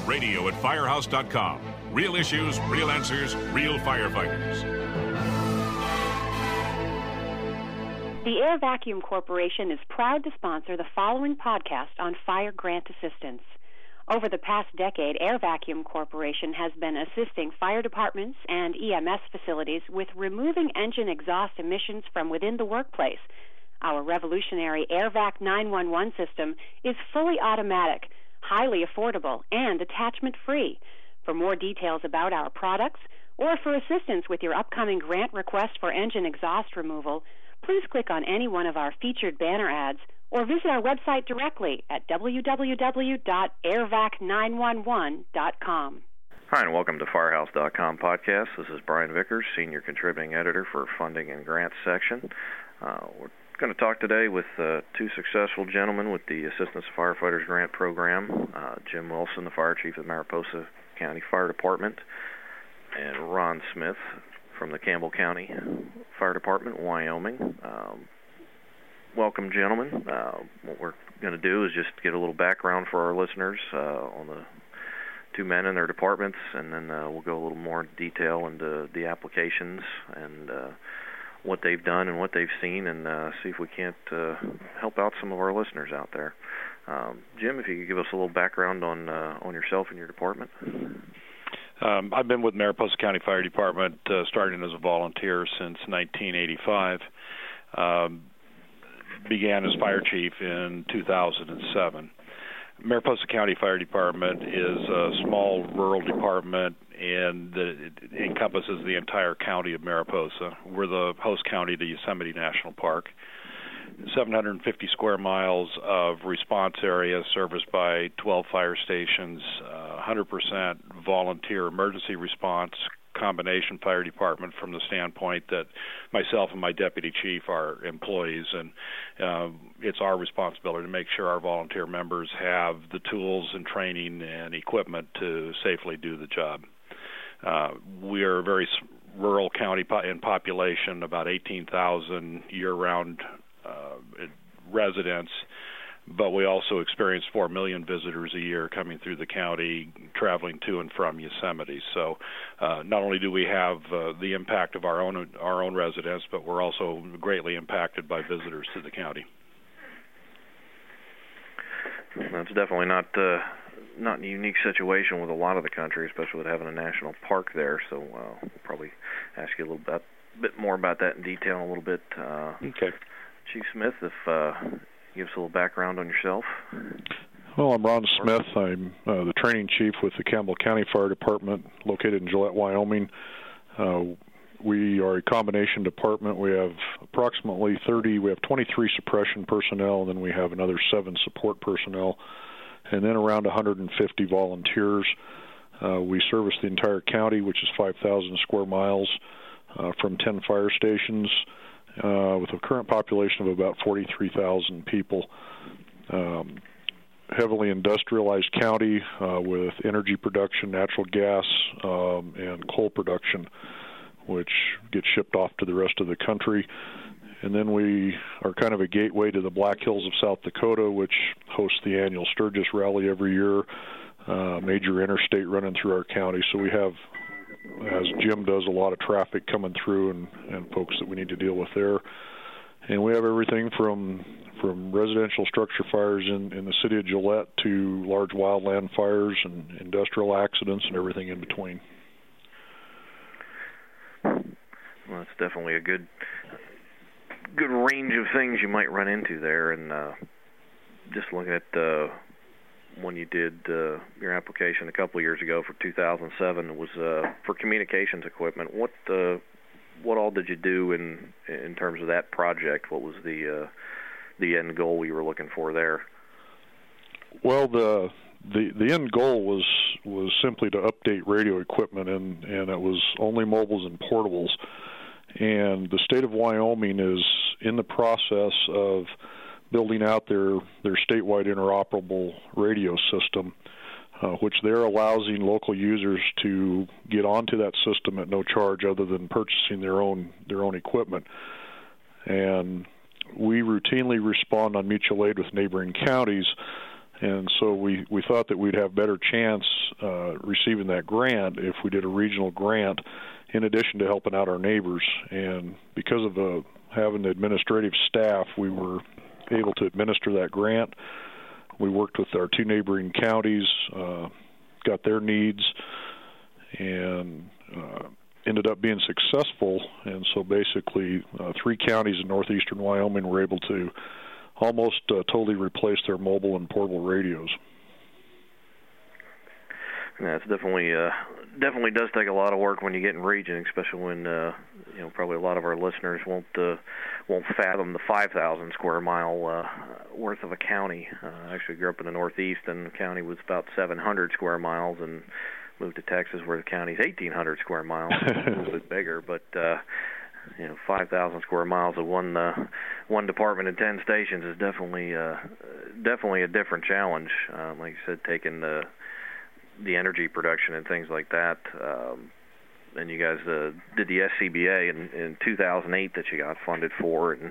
Radio at Firehouse.com. Real issues, real answers, real firefighters. The Air Vacuum Corporation is proud to sponsor the following podcast on fire grant assistance. Over the past decade, Air Vacuum Corporation has been assisting fire departments and EMS facilities with removing engine exhaust emissions from within the workplace. Our revolutionary AirVac 911 system is fully automatic, highly affordable, and attachment-free. For more details about our products or for assistance with your upcoming grant request for engine exhaust removal, please click on any one of our featured banner ads or visit our website directly at www.airvac911.com. Hi, and welcome to Firehouse.com podcast. This is Brian Vickers, Senior Contributing Editor for Funding and Grants section. We're going to talk today with two successful gentlemen with the Assistance to Firefighters Grant Program, Jim Wilson, the Fire Chief of Mariposa County Fire Department, and Ron Smith from the Campbell County Fire Department, Wyoming. Welcome, gentlemen. What we're going to do is just get a little background for our listeners on the two men and their departments, and then we'll go a little more detail into the applications and what they've done and what they've seen, and see if we can't help out some of our listeners out there. Jim, if you could give us a little background on yourself and your department. I've been with Mariposa County Fire Department starting as a volunteer since 1985. Began as fire chief in 2007. Mariposa County Fire Department is a small rural department, and it encompasses the entire county of Mariposa. We're the host county to Yosemite National Park. 750 square miles of response area serviced by 12 fire stations, 100% volunteer emergency response, combination fire department from the standpoint that myself and my deputy chief are employees, and it's our responsibility to make sure our volunteer members have the tools and training and equipment to safely do the job. We are a very rural county in population, about 18,000 year-round residents, but we also experience 4 million visitors a year coming through the county, traveling to and from Yosemite. So not only do we have the impact of our own residents, but we're also greatly impacted by visitors to the county. That's definitely not a unique situation with a lot of the country, especially with having a national park there. So we'll probably ask you a little bit more about that in detail in a little bit. Okay. Chief Smith, if give us a little background on yourself. Well, I'm Ron Smith. I'm the training chief with the Campbell County Fire Department located in Gillette, Wyoming. We are a combination department. We have approximately 23 suppression personnel, and then we have another 7 support personnel, and then around 150 volunteers. We service the entire county, which is 5,000 square miles, from 10 fire stations, with a current population of about 43,000 people. Heavily industrialized county with energy production, natural gas, and coal production, which gets shipped off to the rest of the country. And then we are kind of a gateway to the Black Hills of South Dakota, which hosts the annual Sturgis Rally every year, major interstate running through our county. So we have, as Jim does, a lot of traffic coming through and folks that we need to deal with there. And we have everything from residential structure fires in the city of Gillette to large wildland fires and industrial accidents and everything in between. Well, that's definitely a good range of things you might run into there. And just looking at when you did your application a couple of years ago for 2007, it was for communications equipment. What all did you do in terms of that project? What was the end goal you were looking for there? Well, the end goal was simply to update radio equipment, and it was only mobiles and portables. And the state of Wyoming is in the process of building out their statewide interoperable radio system, which they're allowing local users to get onto that system at no charge other than purchasing their own equipment. And we routinely respond on mutual aid with neighboring counties, And so we thought that we'd have better chance receiving that grant if we did a regional grant in addition to helping out our neighbors. And because of having the administrative staff, we were able to administer that grant. We worked with our 2 neighboring counties, got their needs, and ended up being successful. And so basically 3 counties in northeastern Wyoming were able to almost totally replace their mobile and portable radios. Yeah, it's definitely does take a lot of work when you get in region, especially when probably a lot of our listeners won't fathom the 5,000 square mile worth of a county. I actually grew up in the Northeast, and the county was about 700 square miles, and moved to Texas where the county's 1,800 square miles, a little bit bigger, but 5,000 square miles of one department and 10 stations is definitely a different challenge. Like you said, taking the energy production and things like that. And you guys did the SCBA in 2008 that you got funded for. And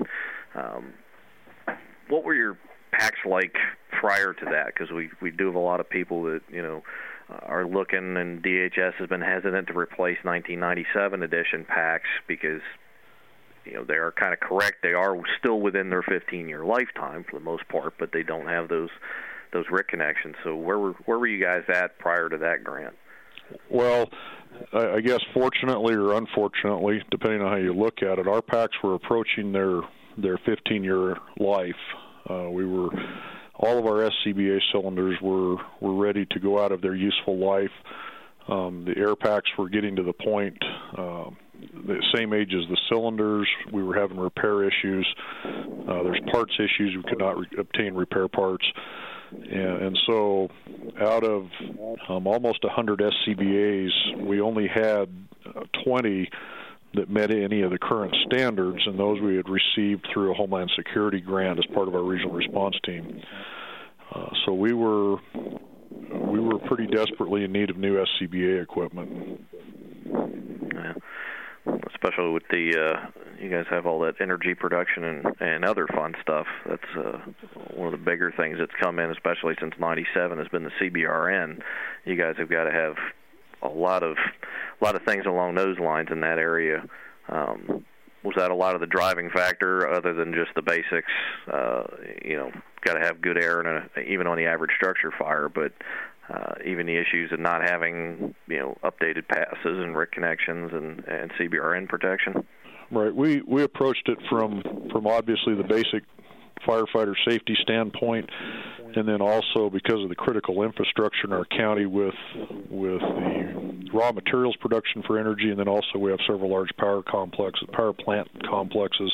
what were your packs like prior to that? Because we do have a lot of people that are looking, and DHS has been hesitant to replace 1997 edition packs because they are kind of correct. They are still within their 15-year lifetime for the most part, but they don't have those RIC connections. So where were you guys at prior to that grant? Well, I guess fortunately or unfortunately, depending on how you look at it, our packs were approaching their 15-year life. All of our SCBA cylinders were ready to go out of their useful life. The air packs were getting to the point, the same age as the cylinders. We were having repair issues. There's parts issues. We could not obtain repair parts. And so out of almost 100 SCBAs, we only had 20 that met any of the current standards, and those we had received through a Homeland Security grant as part of our regional response team. So we were pretty desperately in need of new SCBA equipment. Yeah. Especially with you guys have all that energy production and other fun stuff. That's one of the bigger things that's come in, especially since '97, has been the CBRN. You guys have got to have a lot of things along those lines in that area. Was that a lot of the driving factor, other than just the basics? Got to have good air even on the average structure fire, but even the issues of not having updated passes and RIC connections and CBRN protection. Right. We approached it from obviously the basic firefighter safety standpoint, and then also because of the critical infrastructure in our county with the raw materials production for energy, and then also we have several large power plant complexes.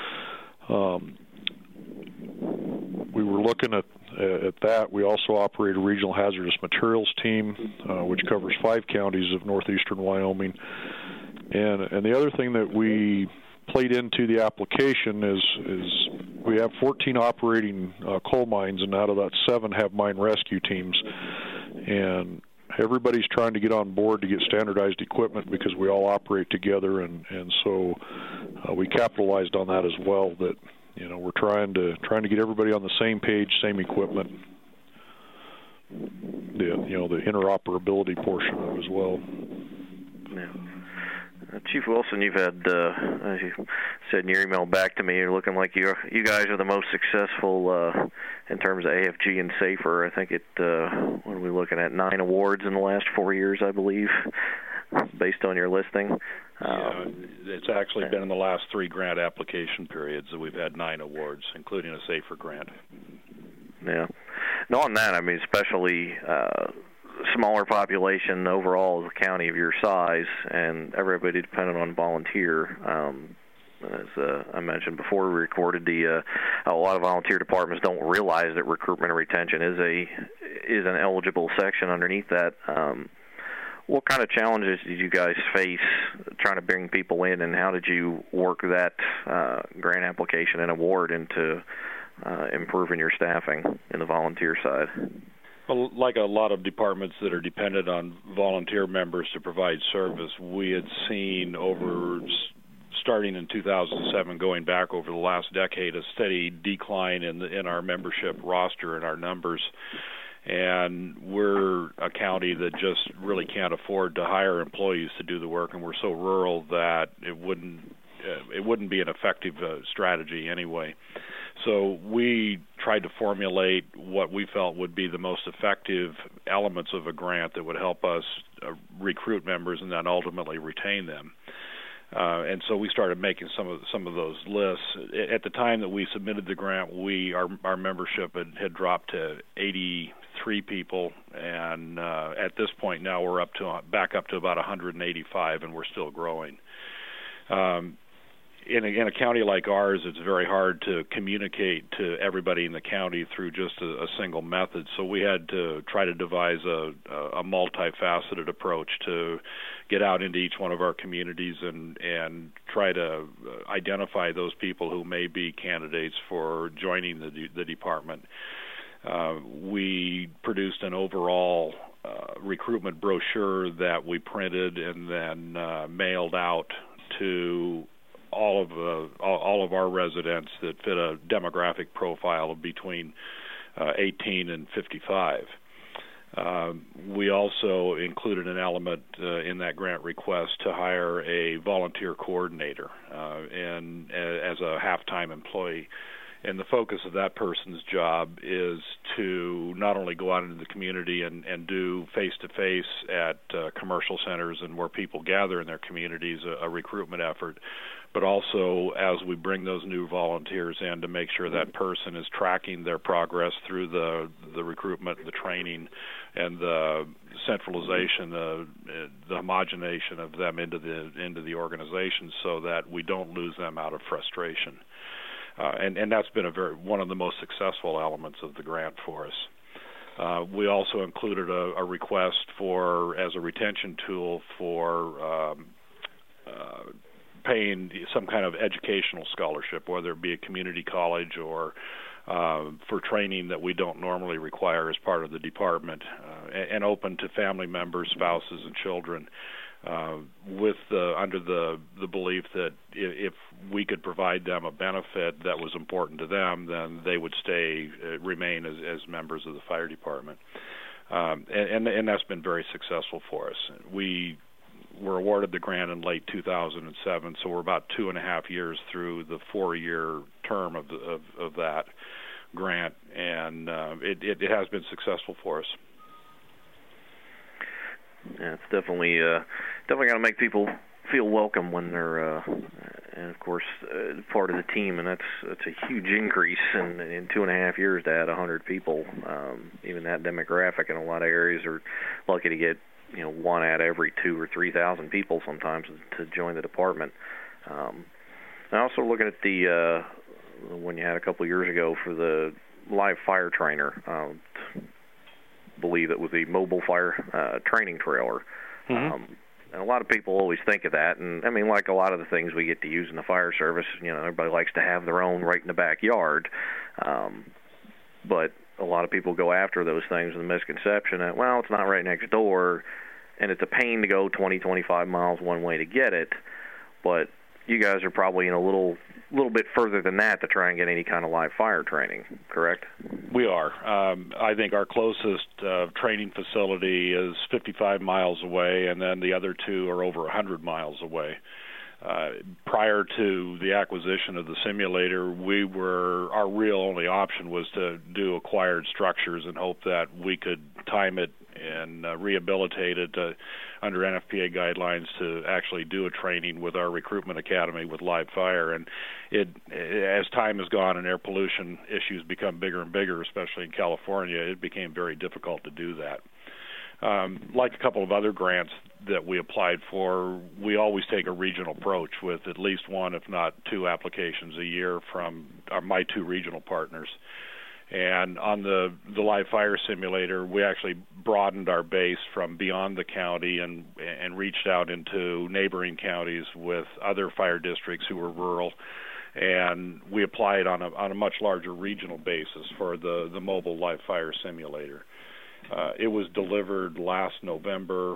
We were looking at that. We also operate a regional hazardous materials team, which covers 5 counties of northeastern Wyoming. And the other thing that we played into the application is we have 14 operating coal mines, and out of that 7 have mine rescue teams. And everybody's trying to get on board to get standardized equipment because we all operate together, and so we capitalized on that as well. That we're trying to get everybody on the same page, same equipment. The interoperability portion of it as well. Yeah. Chief Wilson, you've had, as you said in your email back to me, you're looking like you guys are the most successful in terms of AFG and SAFER. I think what are we looking at, 9 awards in the last 4 years, I believe, based on your listing. Yeah, it's actually been in the last 3 grant application periods that we've had 9 awards, including a SAFER grant. Yeah. No, on that, I mean, especially smaller population overall as a county of your size, and everybody dependent on volunteer. As I mentioned before we recorded, a lot of volunteer departments don't realize that recruitment and retention is an eligible section underneath that. What kind of challenges did you guys face trying to bring people in, and how did you work that grant application and award into improving your staffing in the volunteer side? Well, like a lot of departments that are dependent on volunteer members to provide service, we had seen over starting in 2007, going back over the last decade, a steady decline in our membership roster and our numbers. And we're a county that just really can't afford to hire employees to do the work, and we're so rural that it wouldn't be an effective strategy anyway. So we tried to formulate what we felt would be the most effective elements of a grant that would help us recruit members and then ultimately retain them. And so we started making some of those lists. At the time that we submitted the grant, our membership had dropped to 83 people, and at this point now we're back up to about 185, and we're still growing. In a county like ours, it's very hard to communicate to everybody in the county through just a single method. So we had to try to devise a multifaceted approach to get out into each one of our communities and try to identify those people who may be candidates for joining the department. We produced an overall recruitment brochure that we printed and then mailed out to all of our residents that fit a demographic profile of between 18 and 55. We also included an element in that grant request to hire a volunteer coordinator and as a half-time employee. And the focus of that person's job is to not only go out into the community and do face-to-face at commercial centers and where people gather in their communities, a recruitment effort, but also as we bring those new volunteers in to make sure that person is tracking their progress through the recruitment, the training, and the centralization, the homogenization of them into the organization so that we don't lose them out of frustration. And that's been one of the most successful elements of the grant for us. We also included a request as a retention tool for paying some kind of educational scholarship, whether it be a community college or for training that we don't normally require as part of the department, and open to family members, spouses, and children. Under the belief that if we could provide them a benefit that was important to them, then they would remain as members of the fire department. And that's been very successful for us. We were awarded the grant in late 2007, so we're about 2.5 years through the 4-year term of that grant, and it has been successful for us. Yeah, it's definitely got to make people feel welcome when they're, and of course, part of the team, and that's a huge increase in 2.5 years to add 100 people. Even that demographic in a lot of areas are lucky to get one out every 2,000 or 3,000 people sometimes to join the department. I'm also looking at the one you had a couple years ago for the live fire trainer. Believe it was a mobile fire training trailer. Mm-hmm. And a lot of people always think of that, and I mean, like a lot of the things we get to use in the fire service, everybody likes to have their own right in the backyard. But a lot of people go after those things with the misconception that, well, it's not right next door, and it's a pain to go 20, 25 miles one way to get it. But you guys are probably in a little bit further than that to try and get any kind of live fire training, correct? We are. I think our closest training facility is 55 miles away, and then the other two are over 100 miles away. Prior to the acquisition of the simulator, our real only option was to do acquired structures and hope that we could time it and rehabilitate it under NFPA guidelines to actually do a training with our recruitment academy with live fire. And as time has gone and air pollution issues become bigger and bigger, especially in California, it became very difficult to do that. Like a couple of other grants that we applied for, we always take a regional approach with at least one, if not two, applications a year from my two regional partners. And on the live fire simulator, we actually broadened our base from beyond the county and reached out into neighboring counties with other fire districts who were rural. And we applied on a much larger regional basis for the mobile live fire simulator. It was delivered last November,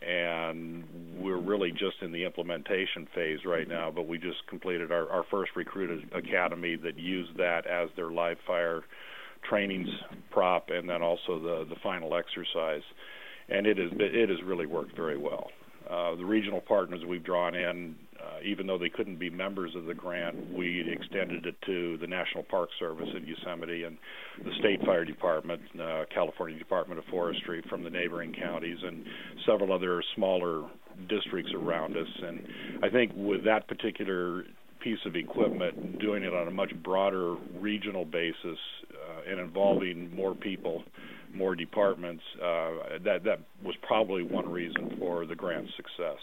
and we're really just in the implementation phase right now, but we just completed our first recruit academy that used that as their live fire trainings prop, and then also the final exercise, and it has really worked very well. The regional partners we've drawn in, even though they couldn't be members of the grant, we extended it to the National Park Service in Yosemite and the State Fire Department, California Department of Forestry from the neighboring counties, and several other smaller districts around us. And I think with that particular piece of equipment, doing it on a much broader regional basis and involving more people, more departments, that was probably one reason for the grant's success.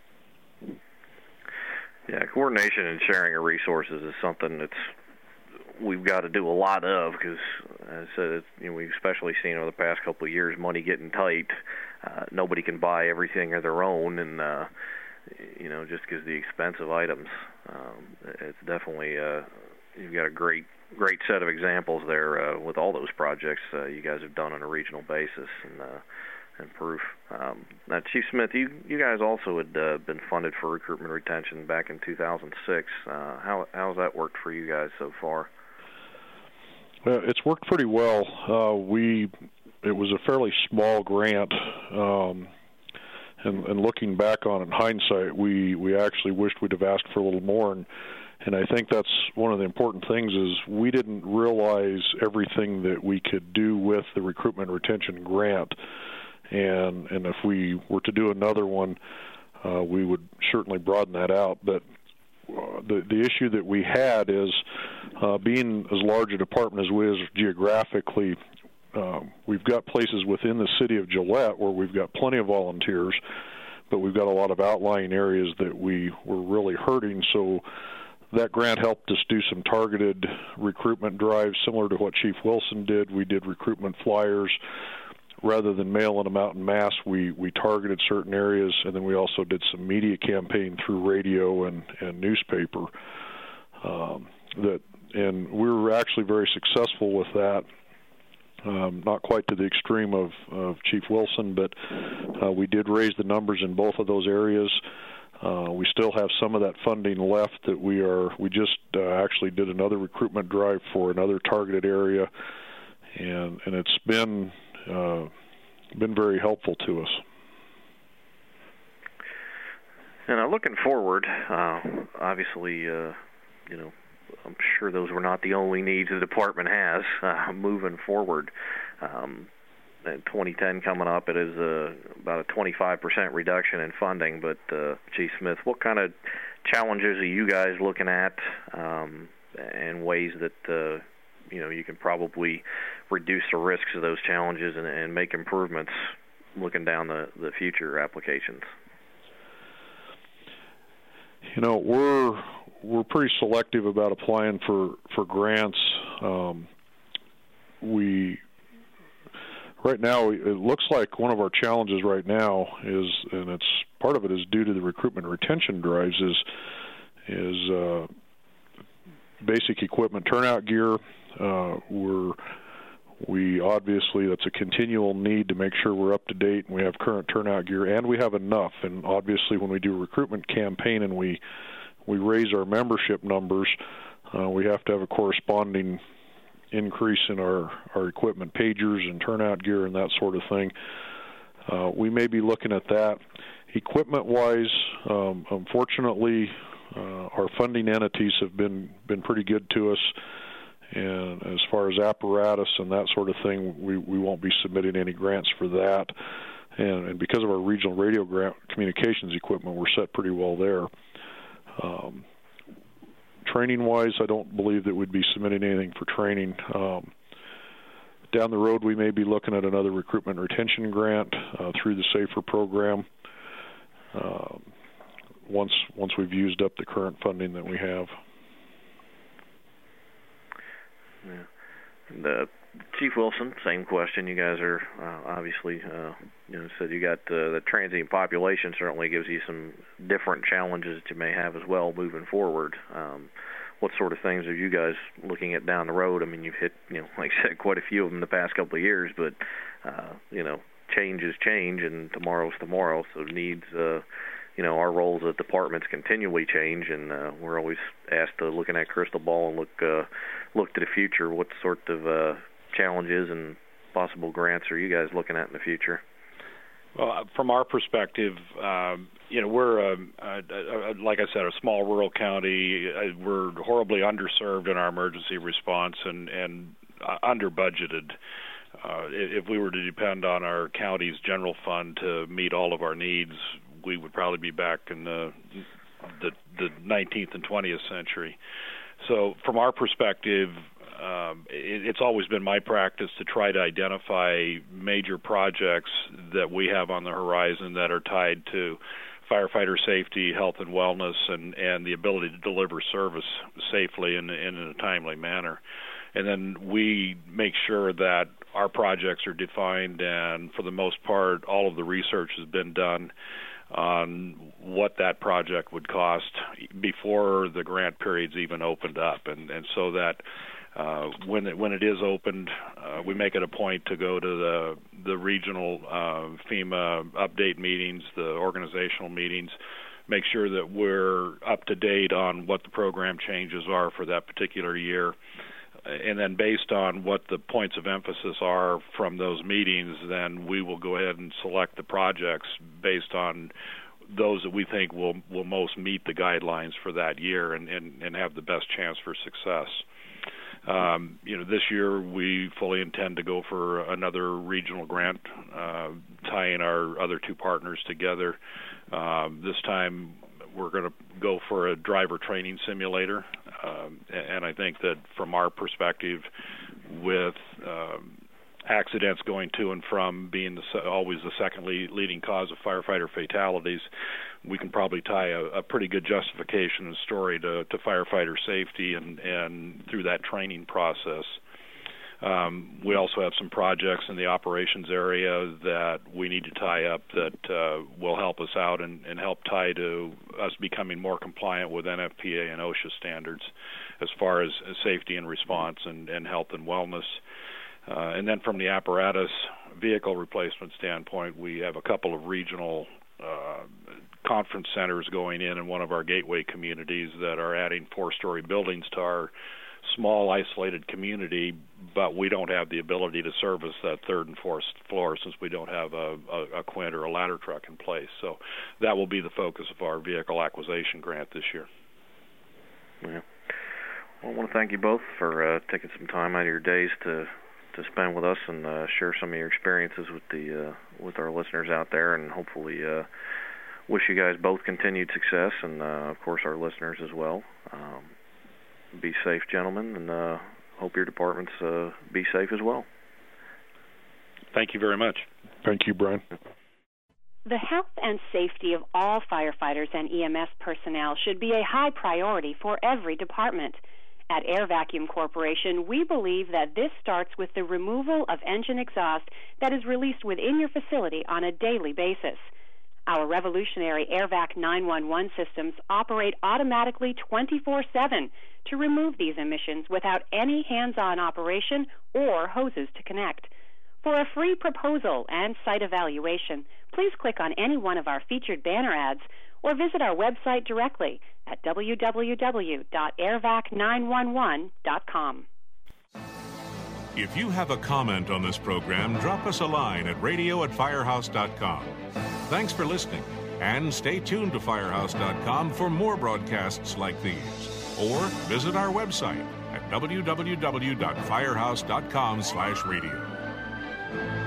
Yeah, coordination and sharing of resources is something we've got to do a lot of, because, as I said, we've especially seen over the past couple of years money getting tight. Nobody can buy everything of their own, and just because the expensive items, it's definitely you've got a great set of examples there with all those projects you guys have done on a regional basis and proof. Now, Chief Smith, you guys also had been funded for recruitment retention back in 2006. How's that worked for you guys so far? It's worked pretty well. It was a fairly small grant, and looking back on it in hindsight, we actually wished we'd have asked for a little more. And I think that's one of the important things is we didn't realize everything that we could do with the recruitment retention grant. And if we were to do another one, we would certainly broaden that out. But the issue that we had is being as large a department as we is geographically, we've got places within the city of Gillette where we've got plenty of volunteers, but we've got a lot of outlying areas that we were really hurting. So that grant helped us do some targeted recruitment drives similar to what Chief Wilson did. We did recruitment flyers. Rather than mailing them out in mass, we targeted certain areas, and then we also did some media campaign through radio and newspaper. And we were actually very successful with that. Not quite to the extreme of Chief Wilson, but we did raise the numbers in both of those areas. We still have some of that funding left that we just actually did another recruitment drive for another targeted area, and it's been very helpful to us. And looking forward, obviously, I'm sure those were not the only needs the department has moving forward. In 2010 coming up, it is about a 25% reduction in funding. But Chief Smith, what kind of challenges are you guys looking at, and ways that you can probably reduce the risks of those challenges and make improvements looking down the future applications? We're pretty selective about applying for grants. Right now, it looks like one of our challenges right now is, and it's part of it is due to the recruitment retention drives, is basic equipment turnout gear. We obviously, that's a continual need to make sure we're up to date and we have current turnout gear and we have enough. And obviously, when we do a recruitment campaign and we raise our membership numbers, we have to have a corresponding increase in our equipment, pagers and turnout gear and that sort of thing. We may be looking at that. Equipment-wise, unfortunately, our funding entities have been pretty good to us. And as far as apparatus and that sort of thing, we won't be submitting any grants for that. And because of our regional radio grant communications equipment, we're set pretty well there. Training-wise, I don't believe that we'd be submitting anything for training. Down the road, we may be looking at another recruitment retention grant through the SAFER program once we've used up the current funding that we have. Yeah. Chief Wilson, same question. You guys are obviously, said you got the transient population certainly gives you some different challenges that you may have as well moving forward. What sort of things are you guys looking at down the road? I mean, you've hit, like I said, quite a few of them in the past couple of years, but, change, and tomorrow's tomorrow. So needs, our roles as departments continually change, and we're always asked to look in that crystal ball and look to the future. What sort of challenges and possible grants are you guys looking at in the future? Well, from our perspective, we're, like I said, a small rural county. We're horribly underserved in our emergency response and under budgeted. If we were to depend on our county's general fund to meet all of our needs, we would probably be back in the 19th and 20th century. So from our perspective, it's always been my practice to try to identify major projects that we have on the horizon that are tied to firefighter safety, health and wellness, and the ability to deliver service safely and in a timely manner. And then we make sure that our projects are defined, and for the most part, all of the research has been done on what that project would cost before the grant periods even opened up, and so that when it is opened, we make it a point to go to the regional FEMA update meetings, the organizational meetings, make sure that we're up to date on what the program changes are for that particular year. And then based on what the points of emphasis are from those meetings, then we will go ahead and select the projects based on those that we think will most meet the guidelines for that year and have the best chance for success. This year we fully intend to go for another regional grant, tying our other two partners together. This time we're going to go for a driver training simulator, and I think that from our perspective, with accidents going to and from being always the second leading cause of firefighter fatalities, we can probably tie a pretty good justification and story to firefighter safety and through that training process. We also have some projects in the operations area that we need to tie up that will help us out and help tie to us becoming more compliant with NFPA and OSHA standards as far as safety and response and health and wellness. And then from the apparatus vehicle replacement standpoint, we have a couple of regional conference centers going in one of our gateway communities that are adding 4-story buildings to our small isolated community, but we don't have the ability to service that third and fourth floor since we don't have a Quint or a ladder truck in place. So that will be the focus of our vehicle acquisition grant this year. Yeah. Well, I want to thank you both for taking some time out of your days to spend with us and share some of your experiences with our listeners out there, and hopefully wish you guys both continued success, and of course our listeners as well. Be safe, gentlemen, and hope your departments be safe as well. Thank you very much. Thank you, Brian. The health and safety of all firefighters and EMS personnel should be a high priority for every department. At Air Vacuum Corporation, we believe that this starts with the removal of engine exhaust that is released within your facility on a daily basis. Our revolutionary AirVac 911 systems operate automatically 24/7 to remove these emissions without any hands-on operation or hoses to connect. For a free proposal and site evaluation, please click on any one of our featured banner ads or visit our website directly at www.airvac911.com. If you have a comment on this program, drop us a line at radio@firehouse.com. Thanks for listening, and stay tuned to firehouse.com for more broadcasts like these. Or visit our website at www.firehouse.com/radio.